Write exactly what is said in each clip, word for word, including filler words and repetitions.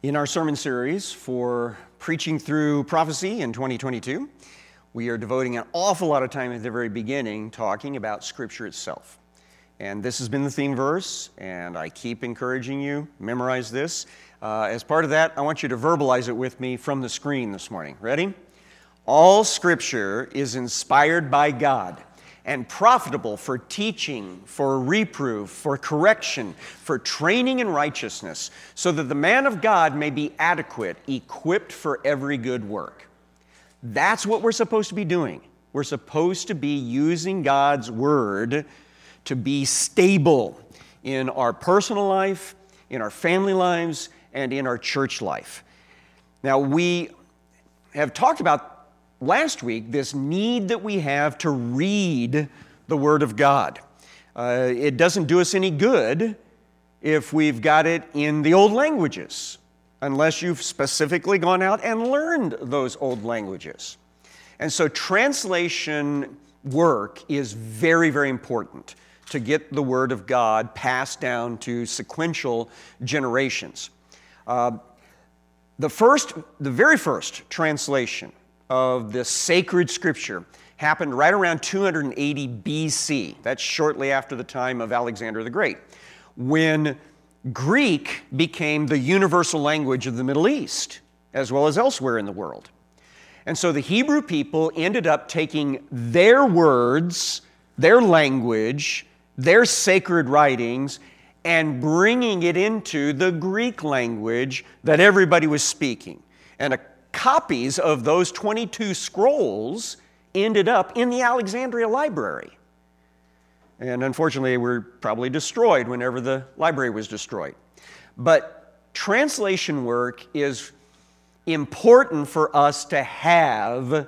In our sermon series for Preaching Through Prophecy in twenty twenty-two, we are devoting an awful lot of time at the very beginning talking about Scripture itself. And this has been the theme verse, and I keep encouraging you, memorize this. Uh, as part of that, I want you to verbalize it with me from the screen this morning. Ready? All Scripture is inspired by God and profitable for teaching, for reproof, for correction, for training in righteousness, so that the man of God may be adequate, equipped for every good work. That's what we're supposed to be doing. We're supposed to be using God's Word to be stable in our personal life, in our family lives, and in our church life. Now, we have talked about last week this need that we have to read the Word of God. Uh, it doesn't do us any good if we've got it in the old languages, unless you've specifically gone out and learned those old languages. And so translation work is very, very important to get the Word of God passed down to sequential generations. Uh, the first, the very first translation of the sacred Scripture happened right around two hundred eighty B C. That's shortly after the time of Alexander the Great, when Greek became the universal language of the Middle East, as well as elsewhere in the world. And so the Hebrew people ended up taking their words, their language, their sacred writings, and bringing it into the Greek language that everybody was speaking. And a copies of those twenty-two scrolls ended up in the Alexandria Library. And unfortunately, were probably destroyed whenever the library was destroyed. But translation work is important for us to have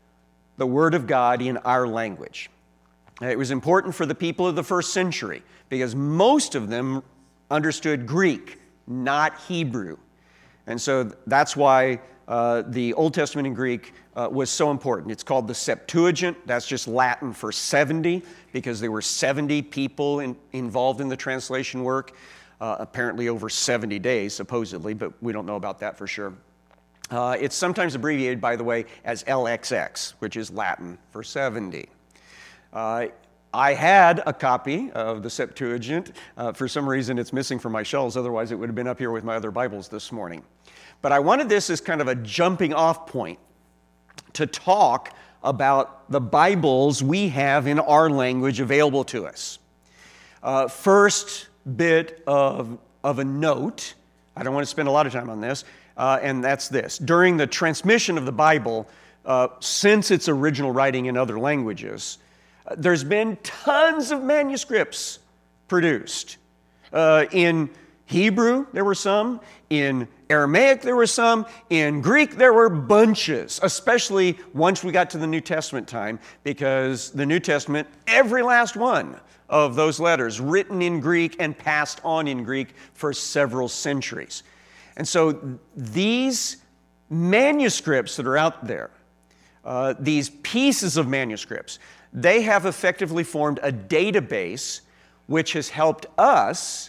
the Word of God in our language. It was important for the people of the first century because most of them understood Greek, not Hebrew. And so that's why Uh, the Old Testament in Greek uh, was so important. It's called the Septuagint. That's just Latin for seventy, because there were seventy people in, involved in the translation work, uh, apparently over seventy days, supposedly, but we don't know about that for sure. Uh, it's sometimes abbreviated, by the way, as L X X, which is Latin for seventy. Uh, I had a copy of the Septuagint. Uh, for some reason, it's missing from my shelves. Otherwise, it would have been up here with my other Bibles this morning. But I wanted this as kind of a jumping off point to talk about the Bibles we have in our language available to us. Uh, first bit of, of a note, I don't want to spend a lot of time on this, uh, and that's this. During the transmission of the Bible, uh, since its original writing in other languages, uh, there's been tons of manuscripts produced. Uh, in Hebrew, there were some. In Aramaic, there were some. In Greek, there were bunches, especially once we got to the New Testament time, because the New Testament, every last one of those letters written in Greek and passed on in Greek for several centuries. And so these manuscripts that are out there, uh, these pieces of manuscripts, they have effectively formed a database which has helped us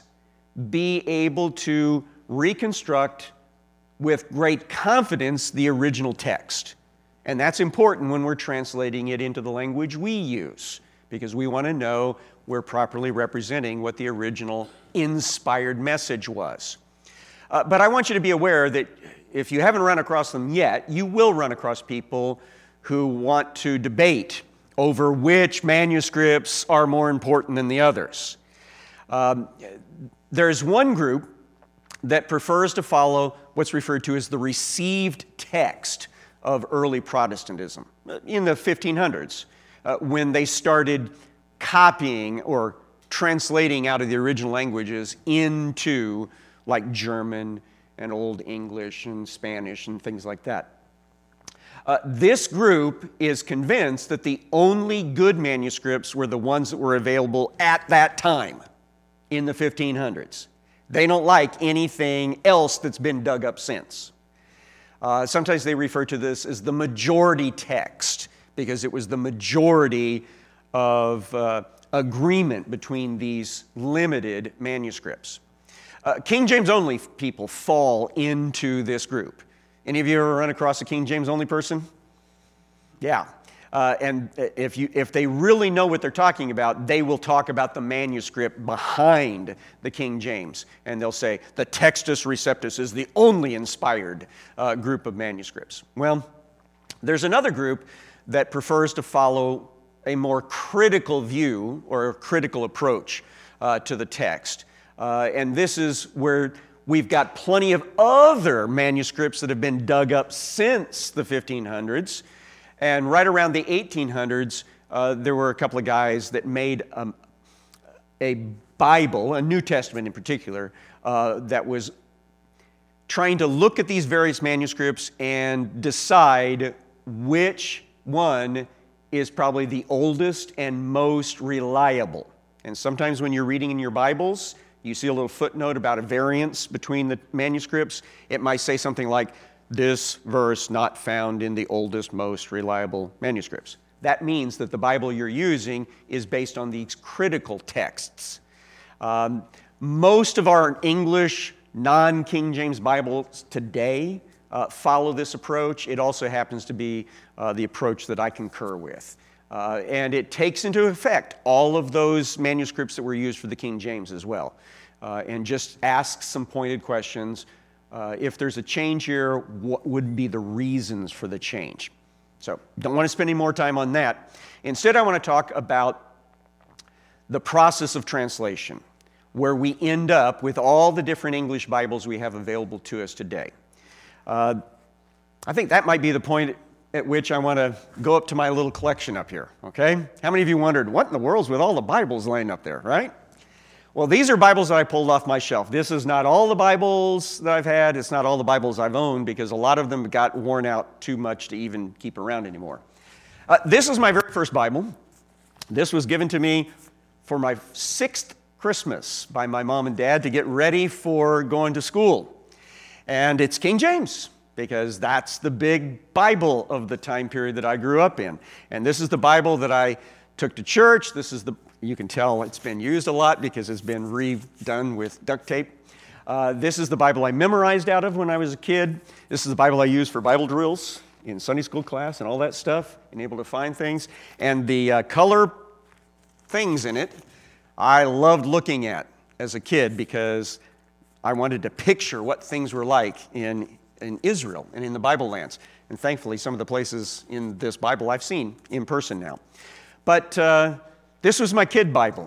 be able to reconstruct with great confidence the original text. And that's important when we're translating it into the language we use, because we want to know we're properly representing what the original inspired message was. Uh, but I want you to be aware that if you haven't run across them yet, you will run across people who want to debate over which manuscripts are more important than the others. Um, There's one group that prefers to follow what's referred to as the received text of early Protestantism in the fifteen hundreds, uh, when they started copying or translating out of the original languages into like German and Old English and Spanish and things like that. Uh, this group is convinced that the only good manuscripts were the ones that were available at that time in the fifteen hundreds. They don't like anything else that's been dug up since. Uh, sometimes they refer to this as the majority text, because it was the majority of uh, agreement between these limited manuscripts. Uh, King James only people fall into this group. Any of you ever run across a King James only person? Yeah. Uh, and if you if they really know what they're talking about, they will talk about the manuscript behind the King James. And they'll say the Textus Receptus is the only inspired uh, group of manuscripts. Well, there's another group that prefers to follow a more critical view or a critical approach uh, to the text. Uh, and this is where we've got plenty of other manuscripts that have been dug up since the fifteen hundreds. And right around the eighteen hundreds, uh, there were a couple of guys that made um, a Bible, a New Testament in particular, uh, that was trying to look at these various manuscripts and decide which one is probably the oldest and most reliable. And sometimes when you're reading in your Bibles, you see a little footnote about a variance between the manuscripts. It might say something like, this verse not found in the oldest, most reliable manuscripts. That means that the Bible you're using is based on these critical texts. Um, most of our English non-King James Bibles today uh, follow this approach. It also happens to be uh, the approach that I concur with. Uh, and it takes into effect all of those manuscripts that were used for the King James as well. Uh, and just asks some pointed questions. Uh, if there's a change here, what would be the reasons for the change? So, don't want to spend any more time on that. Instead, I want to talk about the process of translation, where we end up with all the different English Bibles we have available to us today. Uh, I think that might be the point at which I want to go up to my little collection up here, okay? How many of you wondered, what in the world's with all the Bibles laying up there, right? Well, these are Bibles that I pulled off my shelf. This is not all the Bibles that I've had. It's not all the Bibles I've owned because a lot of them got worn out too much to even keep around anymore. Uh, this is my very first Bible. This was given to me for my sixth Christmas by my mom and dad to get ready for going to school. And it's King James because that's the big Bible of the time period that I grew up in. And this is the Bible that I took to church. This is the You can tell it's been used a lot because it's been redone with duct tape. Uh, this is the Bible I memorized out of when I was a kid. This is the Bible I used for Bible drills in Sunday school class and all that stuff, and able to find things. And the uh, color things in it, I loved looking at as a kid because I wanted to picture what things were like in, in Israel and in the Bible lands. And thankfully, some of the places in this Bible I've seen in person now. But uh, this was my kid Bible.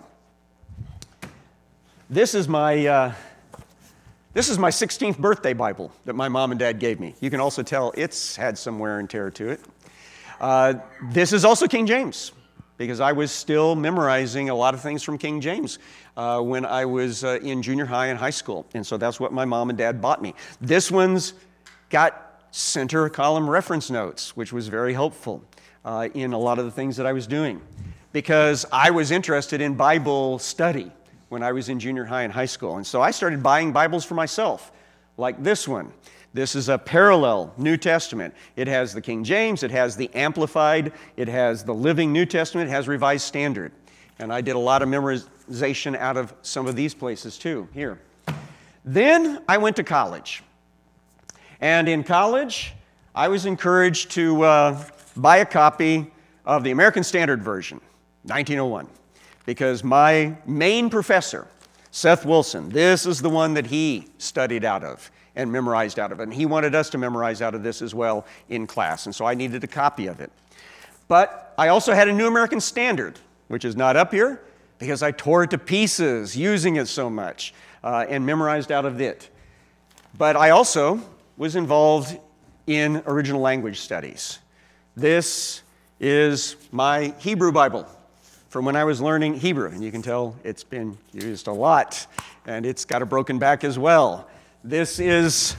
This is my uh, this is my sixteenth birthday Bible that my mom and dad gave me. You can also tell it's had some wear and tear to it. Uh, this is also King James because I was still memorizing a lot of things from King James uh, when I was uh, in junior high and high school. And so that's what my mom and dad bought me. This one's got center column reference notes, which was very helpful uh, in a lot of the things that I was doing. Because I was interested in Bible study when I was in junior high and high school. And so I started buying Bibles for myself, like this one. This is a parallel New Testament. It has the King James, it has the Amplified, it has the Living New Testament, it has Revised Standard. And I did a lot of memorization out of some of these places too, here. Then I went to college. And in college, I was encouraged to uh, buy a copy of the American Standard Version. nineteen oh one, because my main professor, Seth Wilson, this is the one that he studied out of and memorized out of, and he wanted us to memorize out of this as well in class, and so I needed a copy of it. But I also had a New American Standard, which is not up here, because I tore it to pieces using it so much uh, and memorized out of it. But I also was involved in original language studies. This is my Hebrew Bible from when I was learning Hebrew. And you can tell it's been used a lot, and it's got a broken back as well. This is,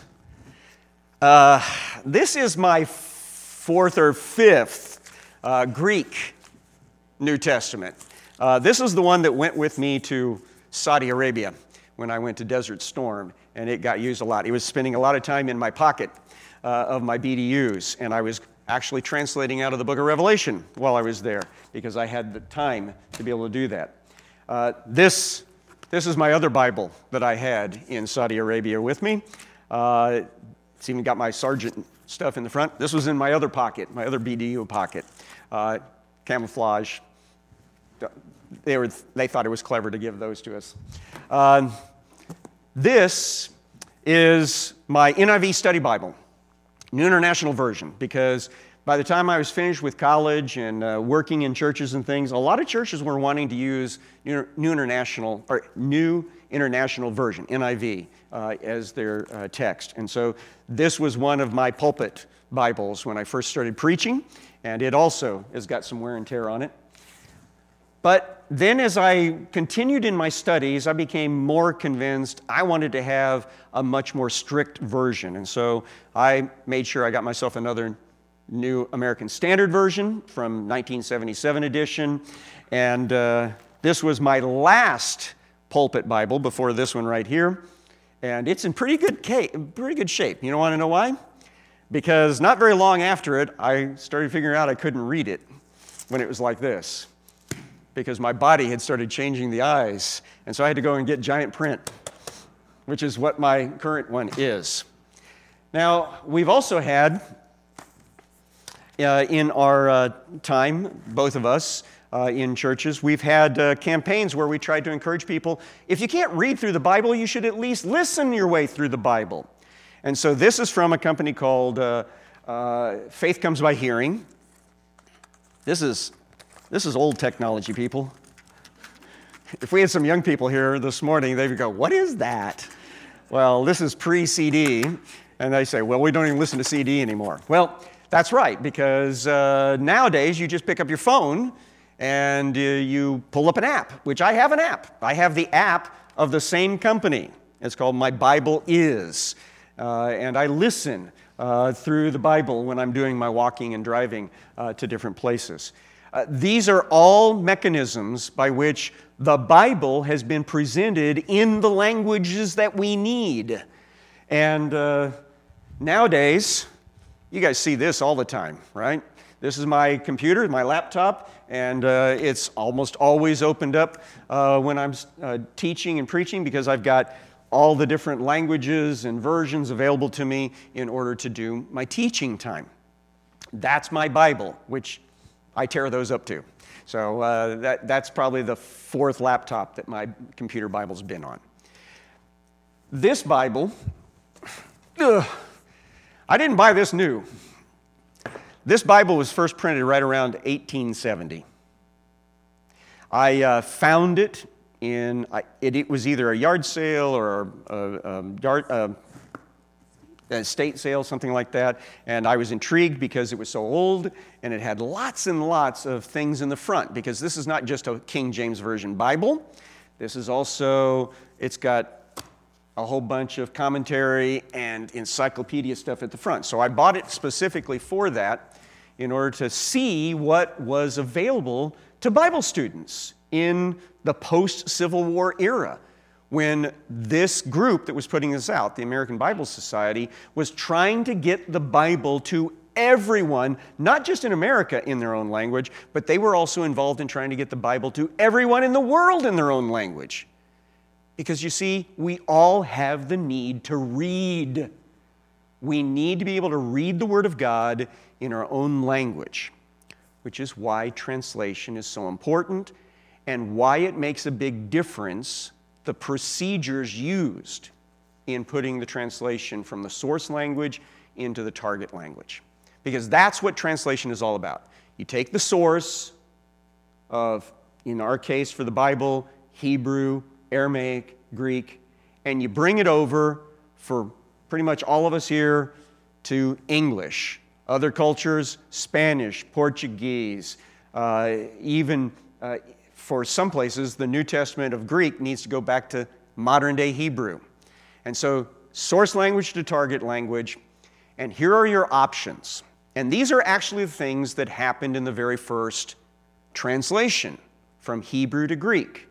uh, this is my fourth or fifth uh, Greek New Testament. Uh, this is the one that went with me to Saudi Arabia when I went to Desert Storm, and it got used a lot. It was spending a lot of time in my pocket uh, of my B D Us, and I was actually translating out of the book of Revelation while I was there because I had the time to be able to do that. Uh, this This is my other Bible that I had in Saudi Arabia with me. Uh, it's even got my sergeant stuff in the front. This was in my other pocket, my other B D U pocket. Uh, camouflage. They, were, they thought it was clever to give those to us. Uh, this is my N I V Study Bible, New International Version, because by the time I was finished with college and uh, working in churches and things, a lot of churches were wanting to use New, New International or New International Version, N I V, uh, as their uh, text. And so this was one of my pulpit Bibles when I first started preaching, and it also has got some wear and tear on it. But then as I continued in my studies, I became more convinced I wanted to have a much more strict version. And so I made sure I got myself another New American Standard Version from nineteen seventy-seven edition. And uh, this was my last pulpit Bible before this one right here. And it's in pretty good, ca- pretty good shape. You don't want to know why? Because not very long after it, I started figuring out I couldn't read it when it was like this, because my body had started changing the eyes. And so I had to go and get giant print, which is what my current one is. Now, we've also had, uh, in our uh, time, both of us uh, in churches, we've had uh, campaigns where we tried to encourage people, if you can't read through the Bible, you should at least listen your way through the Bible. And so this is from a company called uh, uh, Faith Comes by Hearing. This is This is old technology, people. If we had some young people here this morning, they would go, what is that? Well, this is pre-C D. And they say, well, we don't even listen to C D anymore. Well, that's right, because uh, nowadays you just pick up your phone and uh, you pull up an app, which I have an app. I have the app of the same company. It's called My Bible Is. Uh, and I listen uh, through the Bible when I'm doing my walking and driving uh, to different places. Uh, these are all mechanisms by which the Bible has been presented in the languages that we need. And uh, nowadays, you guys see this all the time, right? This is my computer, my laptop, and uh, it's almost always opened up uh, when I'm uh, teaching and preaching, because I've got all the different languages and versions available to me in order to do my teaching time. That's my Bible, which I tear those up too. So uh, that, that's probably the fourth laptop that my computer Bible's been on. This Bible, ugh, I didn't buy this new. This Bible was first printed right around eighteen seventy. I uh, found it in, I, it, it was either a yard sale or a, a, a yard, uh, an estate sale, something like that, and I was intrigued because it was so old, and it had lots and lots of things in the front, because this is not just a King James Version Bible. This is also, it's got a whole bunch of commentary and encyclopedia stuff at the front. So I bought it specifically for that, in order to see what was available to Bible students in the post-Civil War era, when this group that was putting this out, the American Bible Society, was trying to get the Bible to everyone, not just in America in their own language, but they were also involved in trying to get the Bible to everyone in the world in their own language. Because you see, we all have the need to read. We need to be able to read the Word of God in our own language, which is why translation is so important and why it makes a big difference, the procedures used in putting the translation from the source language into the target language. Because that's what translation is all about. You take the source of, in our case for the Bible, Hebrew, Aramaic, Greek, and you bring it over for pretty much all of us here to English. Other cultures, Spanish, Portuguese, uh, even uh, for some places, the New Testament of Greek needs to go back to modern-day Hebrew. And so, source language to target language, and here are your options. And these are actually the things that happened in the very first translation from Hebrew to Greek.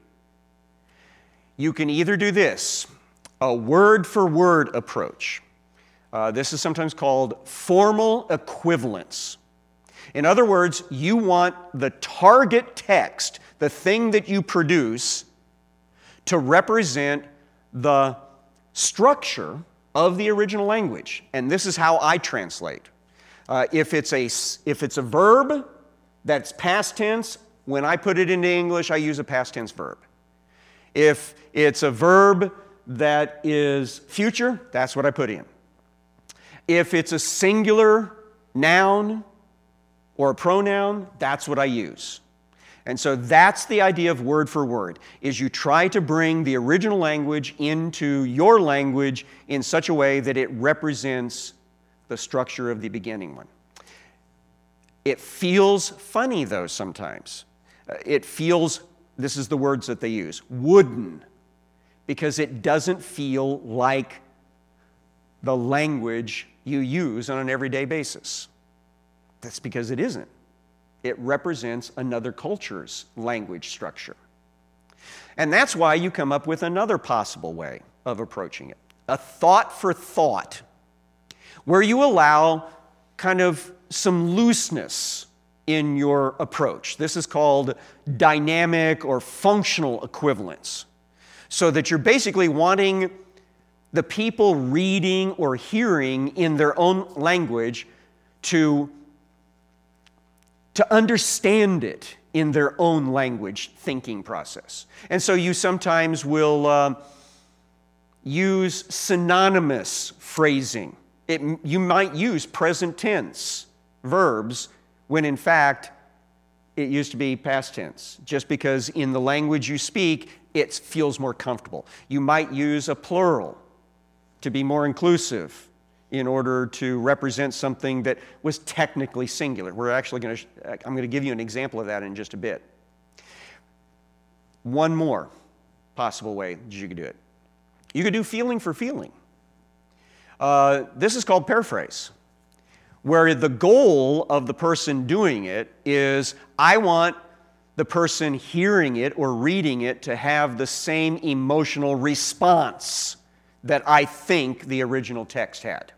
You can either do this, a word-for-word approach. Uh, this is sometimes called formal equivalence. In other words, you want the target text, the thing that you produce, to represent the structure of the original language. And this is how I translate. Uh, if it's a, if it's a verb that's past tense, when I put it into English, I use a past tense verb. If it's a verb that is future, that's what I put in. If it's a singular noun or a pronoun, that's what I use. And so that's the idea of word for word, is you try to bring the original language into your language in such a way that it represents the structure of the beginning one. It feels funny, though, sometimes. It feels, this is the words that they use, wooden, because it doesn't feel like the language you use on an everyday basis. That's because it isn't. It represents another culture's language structure. And that's why you come up with another possible way of approaching it, a thought for thought, where you allow kind of some looseness in your approach. This is called dynamic or functional equivalence, so that you're basically wanting the people reading or hearing in their own language to, to understand it in their own language thinking process. And so you sometimes will uh, use synonymous phrasing. It, you might use present tense verbs when in fact it used to be past tense, just because in the language you speak, it feels more comfortable. You might use a plural to be more inclusive in order to represent something that was technically singular. We're actually going to, I'm going to give you an example of that in just a bit. One more possible way that you could do it. You could do feeling for feeling. Uh, this is called paraphrase, where the goal of the person doing it is, I want the person hearing it or reading it to have the same emotional response that I think the original text had.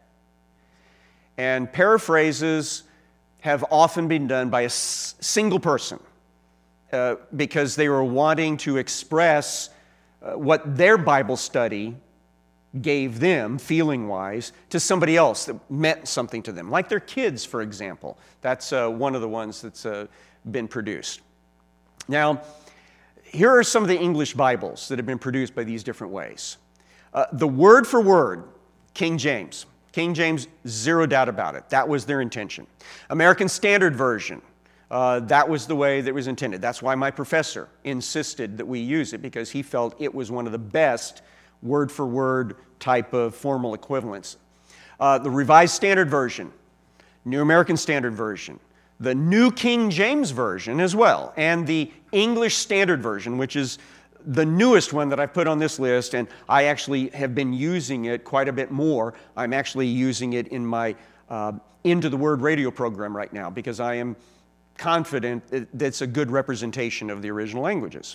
And paraphrases have often been done by a s- single person uh, because they were wanting to express uh, what their Bible study gave them, feeling-wise, to somebody else that meant something to them, like their kids, for example. That's uh, one of the ones that's uh, been produced. Now, here are some of the English Bibles that have been produced by these different ways. Uh, the word for word, King James. King James, zero doubt about it. That was their intention. American Standard Version, uh, that was the way that it was intended. That's why my professor insisted that we use it, because he felt it was one of the best word for word type of formal equivalents. Uh, the Revised Standard Version, New American Standard Version, the New King James Version as well, and the English Standard Version, which is the newest one that I've put on this list, and I actually have been using it quite a bit more. I'm actually using it in my uh, Into the Word radio program right now, because I am confident that it's a good representation of the original languages.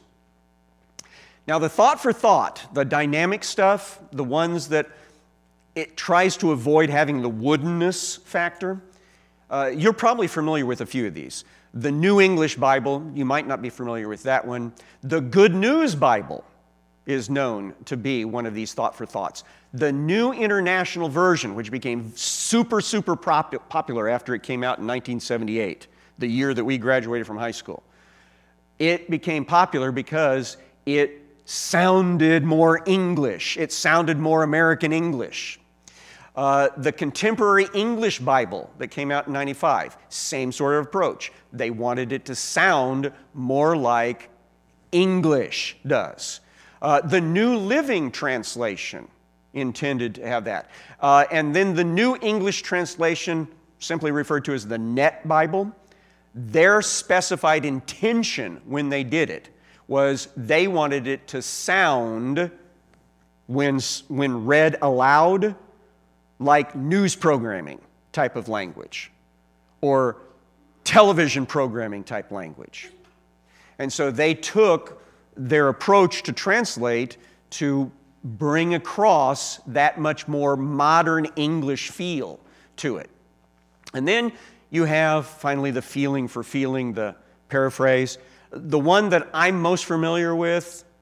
Now, the thought for thought, the dynamic stuff, the ones that it tries to avoid having the woodenness factor, uh, you're probably familiar with a few of these. The New English Bible, you might not be familiar with that one. The Good News Bible is known to be one of these thought for thoughts. The New International Version, which became super, super pop- popular after it came out in nineteen seventy-eight, the year that we graduated from high school. It became popular because it sounded more English. It sounded more American English. Uh, the Contemporary English Bible that came out in ninety-five, same sort of approach. They wanted it to sound more like English does. Uh, the New Living Translation intended to have that. Uh, and then the New English Translation, simply referred to as the Net Bible, their specified intention when they did it was they wanted it to sound, when, when read aloud, like news programming type of language or television programming type language. And so they took their approach to translate to bring across that much more modern English feel to it. And then you have finally the feeling for feeling, the paraphrase. The one that I'm most familiar with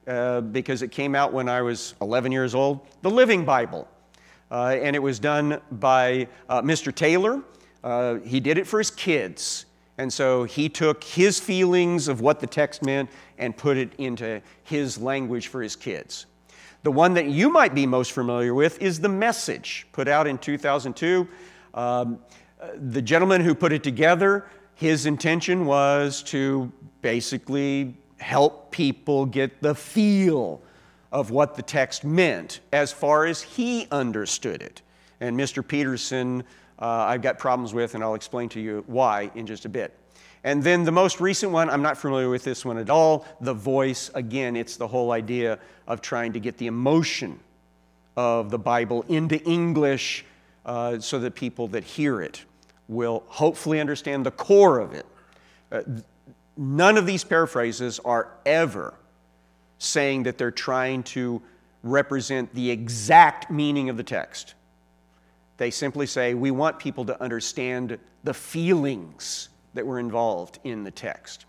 uh, because it came out when I was eleven years old, the Living Bible. Uh, and it was done by uh, Mister Taylor. Uh, he did it for his kids. And so he took his feelings of what the text meant and put it into his language for his kids. The one that you might be most familiar with is The Message, put out in two thousand two. Um, the gentleman who put it together, his intention was to basically help people get the feel of what the text meant as far as he understood it. And Mister Peterson, uh, I've got problems with, and I'll explain to you why in just a bit. And then the most recent one, I'm not familiar with this one at all, The Voice. Again, it's the whole idea of trying to get the emotion of the Bible into English uh, so that people that hear it will hopefully understand the core of it. Uh, none of these paraphrases are ever saying that they're trying to represent the exact meaning of the text. They simply say, we want people to understand the feelings that were involved in the text.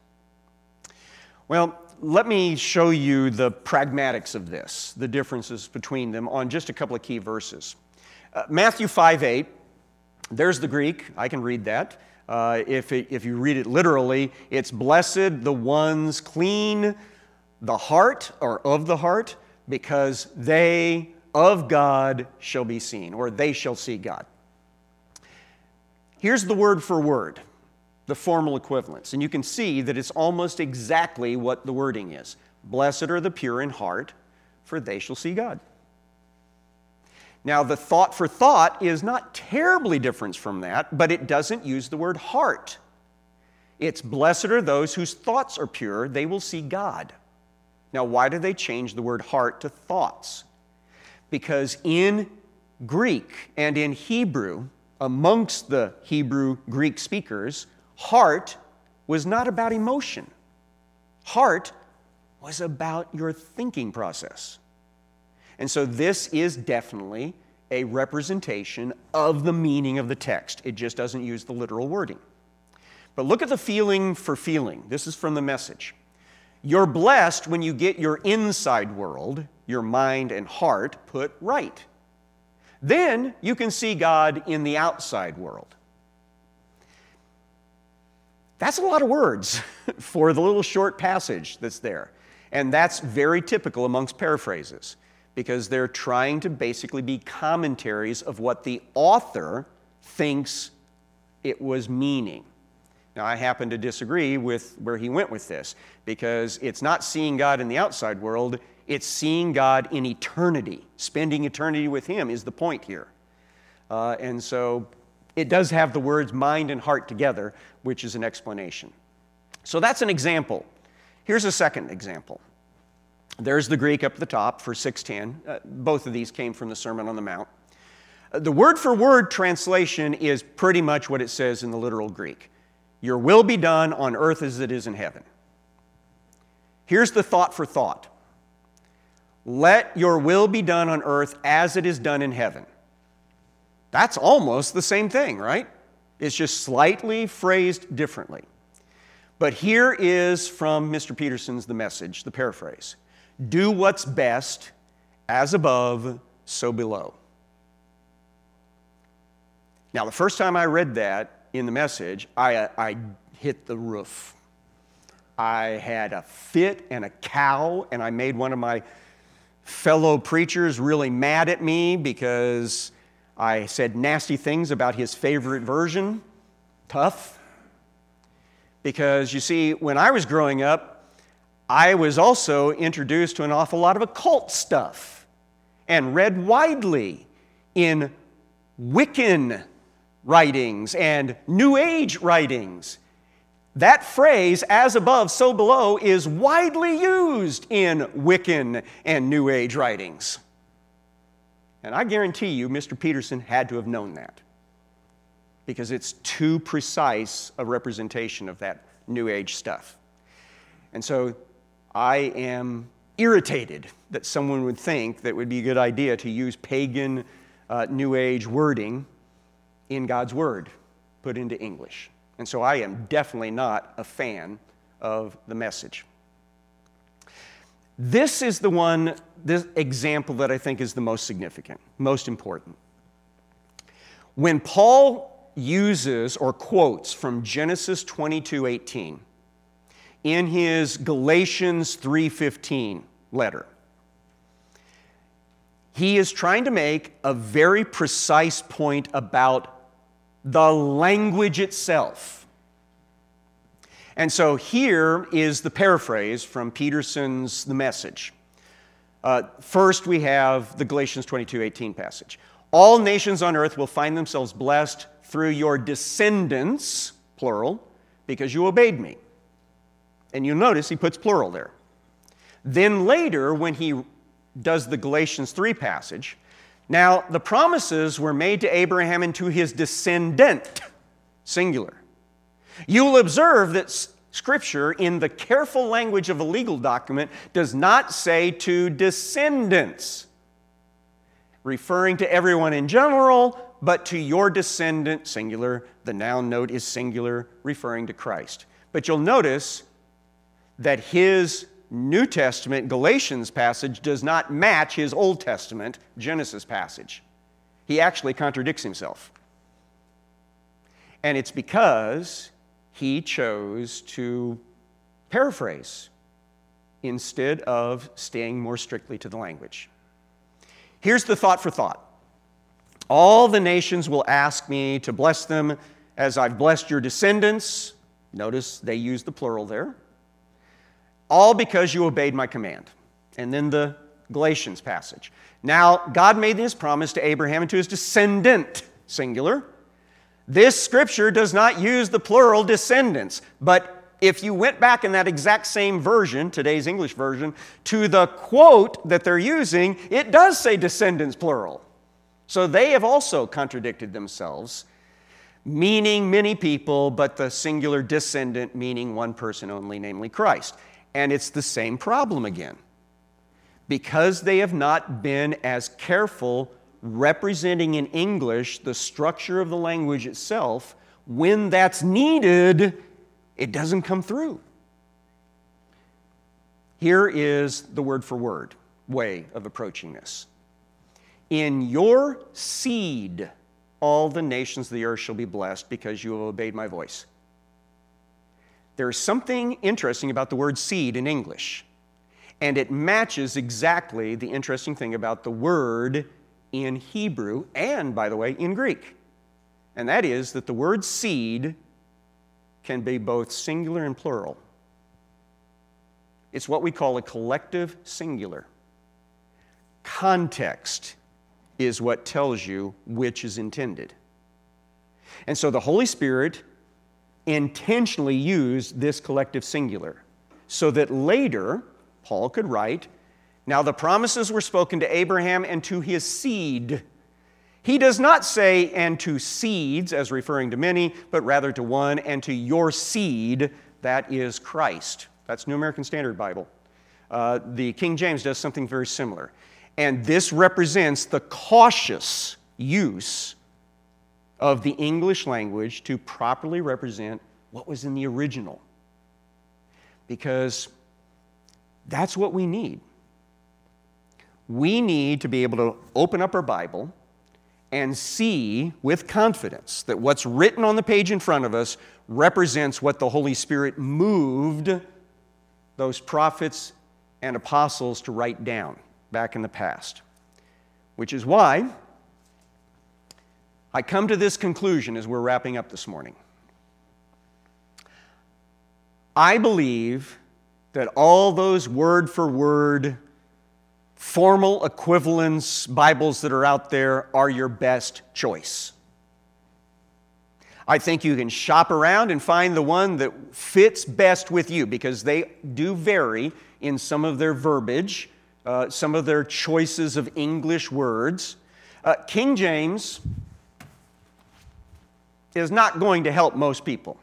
Well, let me show you the pragmatics of this, the differences between them on just a couple of key verses. Uh, Matthew five eight, there's the Greek. I can read that. Uh, if, it, if you read it literally, it's blessed the ones clean the heart, or of the heart, because they of God shall be seen, or they shall see God. Here's the word for word, the formal equivalence, and you can see that it's almost exactly what the wording is. Blessed are the pure in heart, for they shall see God. Now, the thought for thought is not terribly different from that, but it doesn't use the word heart. It's blessed are those whose thoughts are pure, they will see God. Now, why do they change the word heart to thoughts? Because in Greek and in Hebrew, amongst the Hebrew Greek speakers, heart was not about emotion. Heart was about your thinking process. And so this is definitely a representation of the meaning of the text. It just doesn't use the literal wording. But look at the feeling for feeling. This is from The Message. You're blessed when you get your inside world, your mind and heart, put right. Then you can see God in the outside world. That's a lot of words for the little short passage that's there. And that's very typical amongst paraphrases, because they're trying to basically be commentaries of what the author thinks it was meaning. Now, I happen to disagree with where he went with this, because it's not seeing God in the outside world, it's seeing God in eternity. Spending eternity with Him is the point here. Uh, and so it does have the words mind and heart together, which is an explanation. So that's an example. Here's a second example. There's the Greek up at the top for six ten. Uh, both of these came from the Sermon on the Mount. Uh, the word-for-word translation is pretty much what it says in the literal Greek. Your will be done on earth as it is in heaven. Here's the thought for thought. Let your will be done on earth as it is done in heaven. That's almost the same thing, right? It's just slightly phrased differently. But here is from Mister Peterson's The Message, the paraphrase. Do what's best, as above, so below. Now, the first time I read that in The Message, I, I hit the roof. I had a fit and a cow, and I made one of my fellow preachers really mad at me because I said nasty things about his favorite version. Tough. Because, you see, when I was growing up, I was also introduced to an awful lot of occult stuff and read widely in Wiccan writings and New Age writings. That phrase, as above, so below, is widely used in Wiccan and New Age writings. And I guarantee you, Mister Peterson had to have known that, because it's too precise a representation of that New Age stuff. And so I am irritated that someone would think that it would be a good idea to use pagan uh, New Age wording in God's Word, put into English. And so I am definitely not a fan of The Message. This is the one, this example that I think is the most significant, most important. When Paul uses or quotes from Genesis twenty-two eighteen in his Galatians three fifteen letter, he is trying to make a very precise point about the language itself. And so here is the paraphrase from Peterson's The Message. Uh, first, we have the Galatians twenty-two eighteen passage. All nations on earth will find themselves blessed through your descendants, plural, because you obeyed me. And you'll notice he puts plural there. Then later, when he does the Galatians three passage, now the promises were made to Abraham and to his descendant, singular. You will observe that Scripture, in the careful language of a legal document, does not say to descendants, referring to everyone in general, but to your descendant, singular. The noun note is singular, referring to Christ. But you'll notice that his New Testament Galatians passage does not match his Old Testament Genesis passage. He actually contradicts himself. And it's because he chose to paraphrase instead of staying more strictly to the language. Here's the thought for thought. All the nations will ask me to bless them as I've blessed your descendants. Notice they use the plural there. All because you obeyed my command. And then the Galatians passage. Now, God made this promise to Abraham and to his descendant, singular. This scripture does not use the plural descendants, but if you went back in that exact same version, today's English version, to the quote that they're using, it does say descendants plural. So they have also contradicted themselves, meaning many people, but the singular descendant meaning one person only, namely Christ. And it's the same problem again. Because they have not been as careful representing in English the structure of the language itself, when that's needed, it doesn't come through. Here is the word for word way of approaching this. In your seed, all the nations of the earth shall be blessed because you have obeyed my voice. There's something interesting about the word seed in English, and it matches exactly the interesting thing about the word in Hebrew and, by the way, in Greek. And that is that the word seed can be both singular and plural. It's what we call a collective singular. Context is what tells you which is intended. And so the Holy Spirit intentionally used this collective singular so that later Paul could write, now the promises were spoken to Abraham and to his seed. He does not say, and to seeds, as referring to many, but rather to one, and to your seed, that is Christ. That's New American Standard Bible. Uh, the King James does something very similar. And this represents the cautious use of the English language to properly represent what was in the original. Because that's what we need. We need to be able to open up our Bible and see with confidence that what's written on the page in front of us represents what the Holy Spirit moved those prophets and apostles to write down back in the past. Which is why I come to this conclusion as we're wrapping up this morning. I believe that all those word for word, formal equivalence Bibles that are out there are your best choice. I think you can shop around and find the one that fits best with you because they do vary in some of their verbiage, uh, some of their choices of English words. Uh, King James is not going to help most people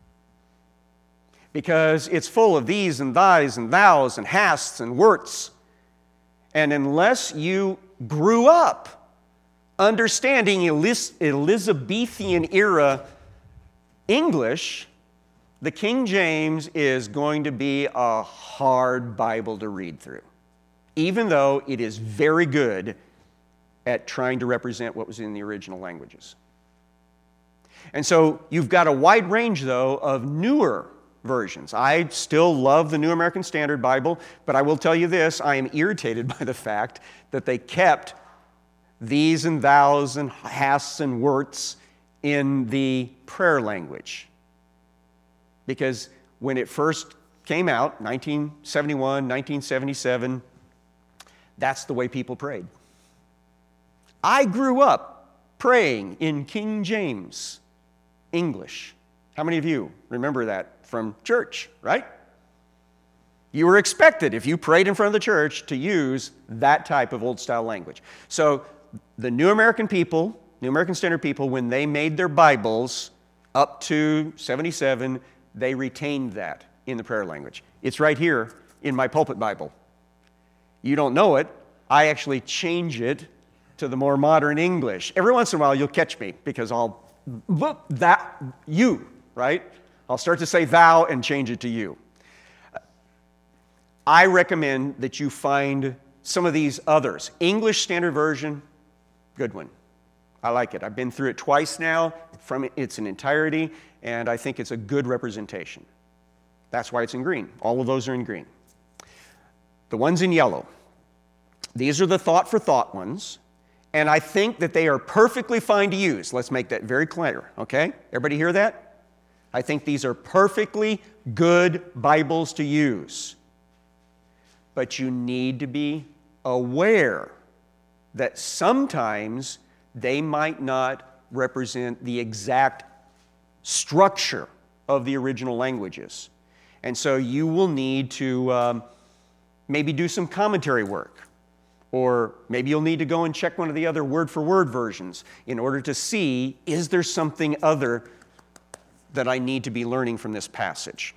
because it's full of these and thys and thous and hasts and werts. And unless you grew up understanding Eliz- Elizabethan era English, The King James is going to be a hard Bible to read through, even though it is very good at trying to represent what was in the original languages. And so you've got a wide range, though, of newer versions. I still love the New American Standard Bible, but I will tell you this, I am irritated by the fact that they kept these and thous and hasts and werts in the prayer language. Because when it first came out, nineteen seventy-one, nineteen seventy-seven, that's the way people prayed. I grew up praying in King James English. How many of you remember that from church, right? You were expected, if you prayed in front of the church, to use that type of old-style language. So the New American people, New American Standard people, when they made their Bibles up to seventy-seven, they retained that in the prayer language. It's right here in my pulpit Bible. You don't know it. I actually change it to the more modern English. Every once in a while, you'll catch me because I'll, that, you, right? I'll start to say thou and change it to you. I recommend that you find some of these others. English Standard Version, good one. I like it. I've been through it twice now from its entirety, and I think it's a good representation. That's why it's in green. All of those are in green. The ones in yellow, these are the thought for thought ones, and I think that they are perfectly fine to use. Let's make that very clear, okay? Everybody hear that? I think these are perfectly good Bibles to use. But you need to be aware that sometimes they might not represent the exact structure of the original languages. And so you will need to um, maybe do some commentary work, or maybe you'll need to go and check one of the other word-for-word versions in order to see, is there something other that I need to be learning from this passage?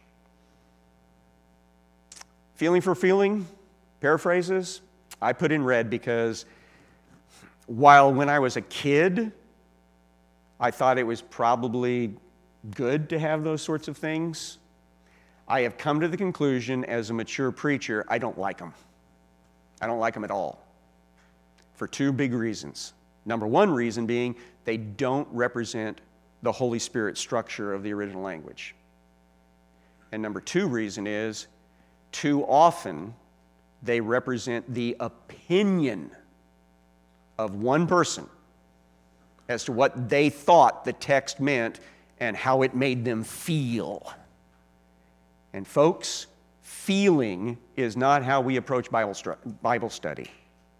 Feeling for feeling, paraphrases, I put in red because while when I was a kid, I thought it was probably good to have those sorts of things, I have come to the conclusion as a mature preacher, I don't like them. I don't like them at all for two big reasons. Number one reason being they don't represent the Holy Spirit structure of the original language. And number two reason is too often they represent the opinion of one person as to what they thought the text meant and how it made them feel. And folks, feeling is not how we approach Bible, stru- Bible study.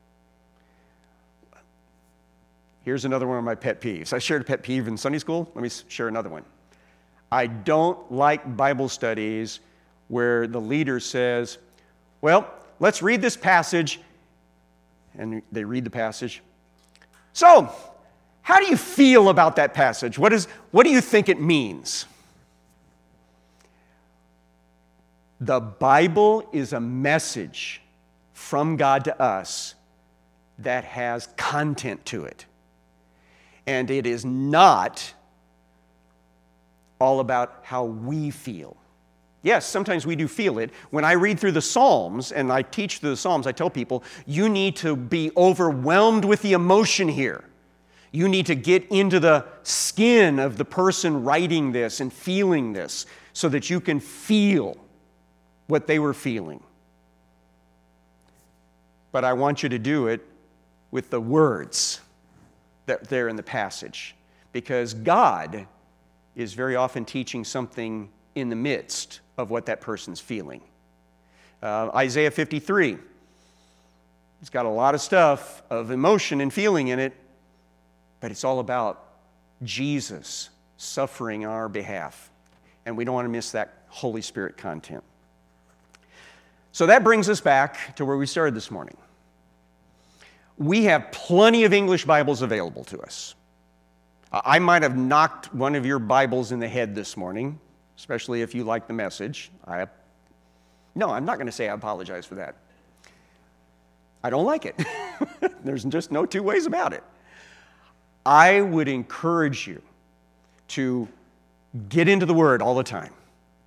Here's another one of my pet peeves. I shared a pet peeve in Sunday school. Let me share another one. I don't like Bible studies where the leader says, well, let's read this passage. And they read the passage. So, how do you feel about that passage? What is, what do you think it means? The Bible is a message from God to us that has content to it. And it is not all about how we feel. Yes, sometimes we do feel it. When I read through the Psalms and I teach through the Psalms, I tell people, you need to be overwhelmed with the emotion here. You need to get into the skin of the person writing this and feeling this so that you can feel what they were feeling. But I want you to do it with the words that are there in the passage, because God is very often teaching something in the midst of what that person's feeling. Uh, Isaiah fifty-three, it's got a lot of stuff of emotion and feeling in it, but it's all about Jesus suffering on our behalf, and we don't want to miss that Holy Spirit content. So that brings us back to where we started this morning. We have plenty of English Bibles available to us. I might have knocked one of your Bibles in the head this morning, especially if you like the message. I, no, I'm not going to say I apologize for that. I don't like it. There's just no two ways about it. I would encourage you to get into the Word all the time.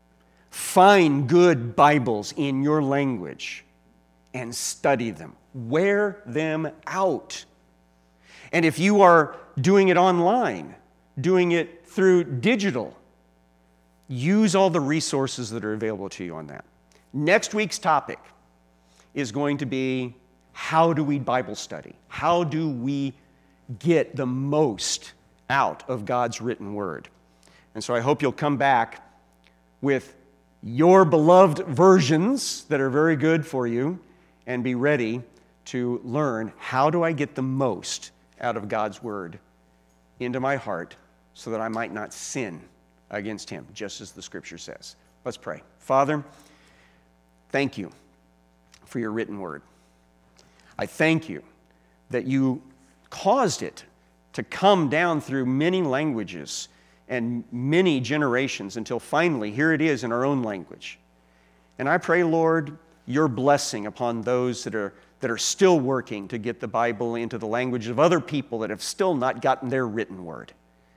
Find good Bibles in your language and study them. Wear them out. And if you are doing it online, doing it through digital, use all the resources that are available to you on that. Next week's topic is going to be, how do we Bible study? How do we get the most out of God's written word? And so I hope you'll come back with your beloved versions that are very good for you and be ready to learn, how do I get the most out of God's word into my heart so that I might not sin against him, just as the scripture says. Let's pray. Father, thank you for your written word. I thank you that you caused it to come down through many languages and many generations until finally here it is in our own language. And I pray, Lord, your blessing upon those that are, that are still working to get the Bible into the language of other people that have still not gotten their written word.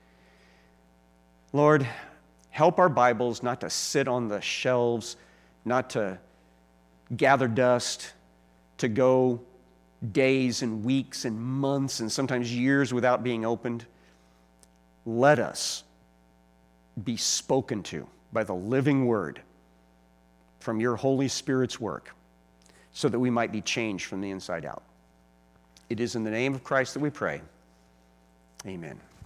Lord, help our Bibles not to sit on the shelves, not to gather dust, to go days and weeks and months and sometimes years without being opened. Let us be spoken to by the living word from your Holy Spirit's work so that we might be changed from the inside out. It is in the name of Christ that we pray. Amen.